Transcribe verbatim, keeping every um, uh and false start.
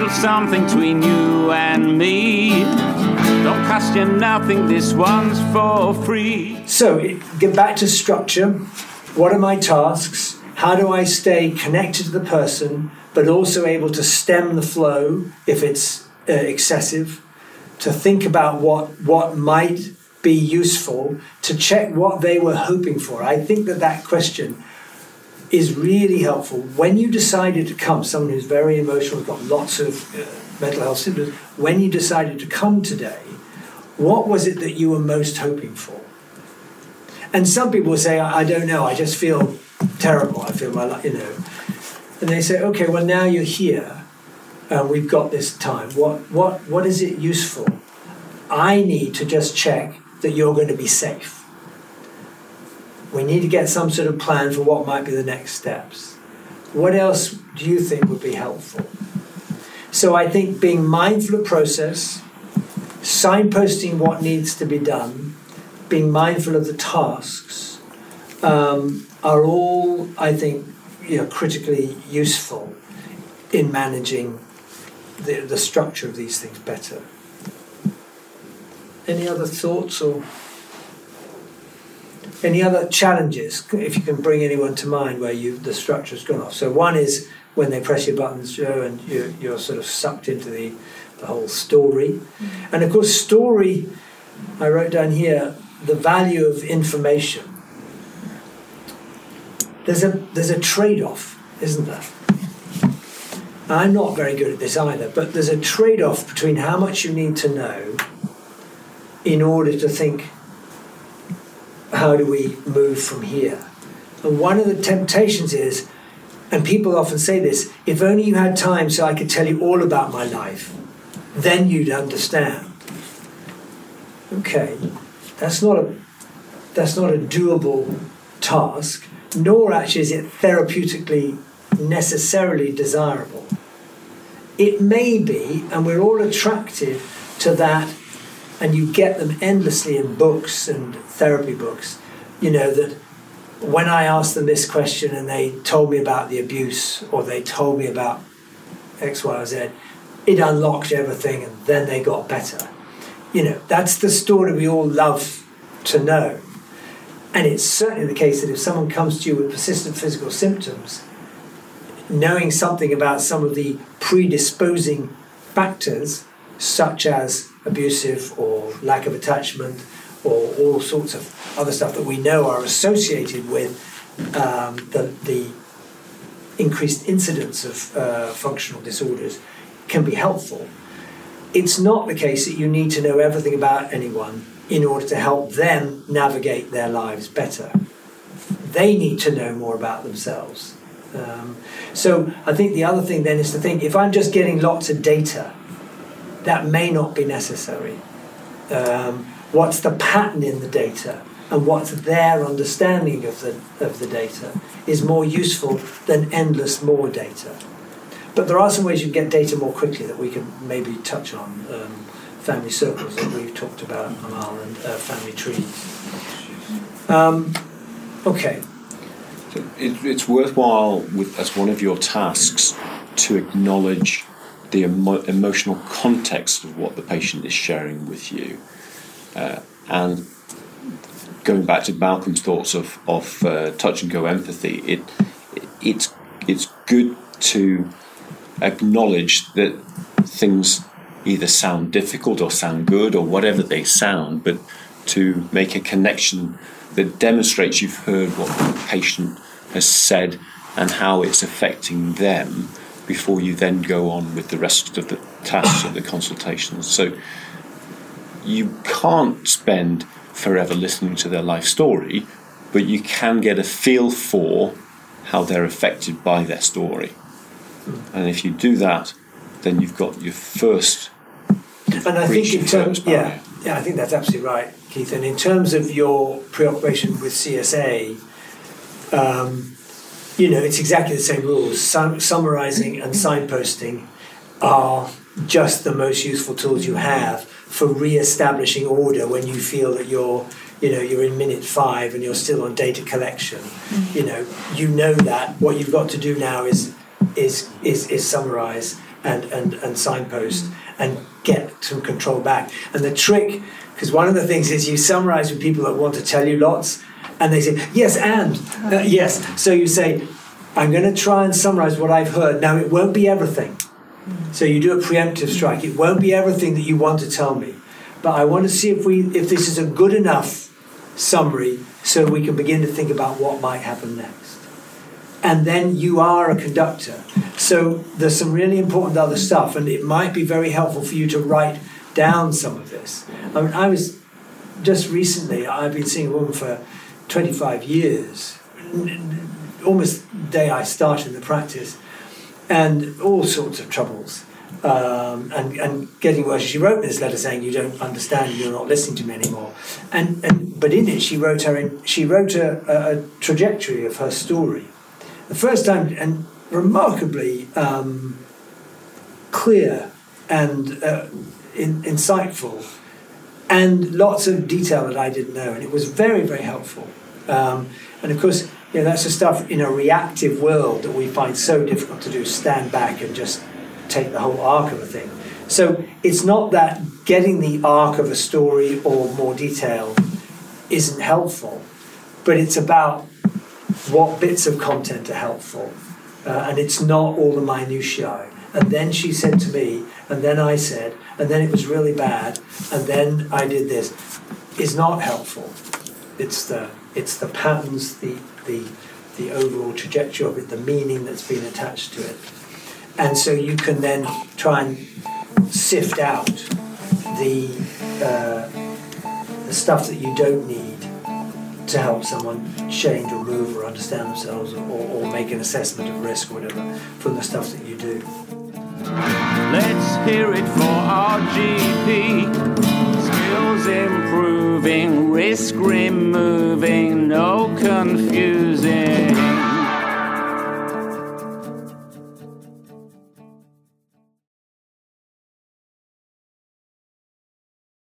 little something between you and me. Don't cost you nothing, this one's for free. So, get back to structure. What are my tasks? How do I stay connected to the person, but also able to stem the flow if it's uh, excessive? To think about what, what might be useful, to check what they were hoping for. I think that that question is really helpful. When you decided to come, someone who's very emotional, got lots of uh, mental health symptoms, when you decided to come today, what was it that you were most hoping for? And some people say, I, I don't know, I just feel terrible, I feel my life, you know. And they say, okay, well now you're here, and we've got this time. What, what, what is it useful? I need to just check that you're going to be safe. We need to get some sort of plan for what might be the next steps. What else do you think would be helpful? So I think being mindful of process, signposting what needs to be done, being mindful of the tasks, um, are all, I think, you know, critically useful in managing the, the structure of these things better. Any other thoughts or any other challenges, if you can bring anyone to mind where you the structure's gone off? So one is when they press your buttons, Joe, and you're, you're sort of sucked into the, the whole story. Mm-hmm. And of course, story, I wrote down here, the value of information. There's a there's a trade-off, isn't there? I'm not very good at this either, but there's a trade-off between how much you need to know in order to think, how do we move from here? And one of the temptations is, and people often say this, if only you had time so I could tell you all about my life, then you'd understand. Okay, that's not a that's not a doable task, nor actually is it therapeutically necessarily desirable. It may be, and we're all attracted to that, and you get them endlessly in books and therapy books, you know, that when I asked them this question and they told me about the abuse or they told me about X, Y, or Z, it unlocked everything and then they got better. You know, that's the story we all love to know. And it's certainly the case that if someone comes to you with persistent physical symptoms, knowing something about some of the predisposing factors, such as abusive or lack of attachment or all sorts of other stuff that we know are associated with um, the, the increased incidence of uh, functional disorders, can be helpful. It's not the case that you need to know everything about anyone in order to help them navigate their lives better. They need to know more about themselves. Um, so I think the other thing then is to think, if I'm just getting lots of data, that may not be necessary. Um, what's the pattern in the data and what's their understanding of the of the data is more useful than endless more data. But there are some ways you can get data more quickly that we can maybe touch on. Um, family circles that we've talked about, Amal, and uh, family trees. Um, okay. So it, it's worthwhile, with, as one of your tasks, to acknowledge the emo- emotional context of what the patient is sharing with you. Uh, and going back to Malcolm's thoughts of, of uh, touch and go empathy, it, it it's it's good to acknowledge that things either sound difficult or sound good or whatever they sound, but to make a connection that demonstrates you've heard what the patient has said and how it's affecting them before you then go on with the rest of the tasks of the consultations. So you can't spend forever listening to their life story, but you can get a feel for how they're affected by their story. And if you do that, then you've got your first and I think in terms, yeah, yeah, I think that's absolutely right, Keith. And in terms of your preoccupation with C S A, um, you know, it's exactly the same rules. Sum- summarising and signposting are just the most useful tools you have for re-establishing order when you feel that you're, you know, you're in minute five and you're still on data collection. Mm-hmm. You know, you know that what you've got to do now is is is, is summarise. and, and, and signpost and get some control back. And the trick, because one of the things is you summarize with people that want to tell you lots, and they say, yes, and, uh, yes. So you say, I'm going to try and summarize what I've heard. Now, it won't be everything. So you do a preemptive strike. It won't be everything that you want to tell me. But I want to see if we, if this is a good enough summary so we can begin to think about what might happen next. And then you are a conductor. So there's some really important other stuff, and it might be very helpful for you to write down some of this. I mean, I was just recently, I've been seeing a woman for twenty-five years, almost the day I started the practice, and all sorts of troubles. Um, and, and getting worse. She wrote this letter saying, you don't understand, you're not listening to me anymore. And, and but in it, she wrote her in, she wrote a, a, a trajectory of her story. The first time, and remarkably um, clear and uh, in, insightful, and lots of detail that I didn't know. And it was very, very helpful. Um, and of course, you know, that's the stuff in a reactive world that we find so difficult to do, stand back and just take the whole arc of a thing. So it's not that getting the arc of a story or more detail isn't helpful, but it's about what bits of content are helpful. Uh, and it's not all the minutiae. And then she said to me, and then I said, and then it was really bad, and then I did this. Is not helpful. It's the it's the patterns, the the the overall trajectory of it, the meaning that's been attached to it. And so you can then try and sift out the, uh, the stuff that you don't need to help someone change or move or understand themselves, or, or make an assessment of risk or whatever from the stuff that you do. Let's hear it for our G P. Skills improving, risk removing, no confusing.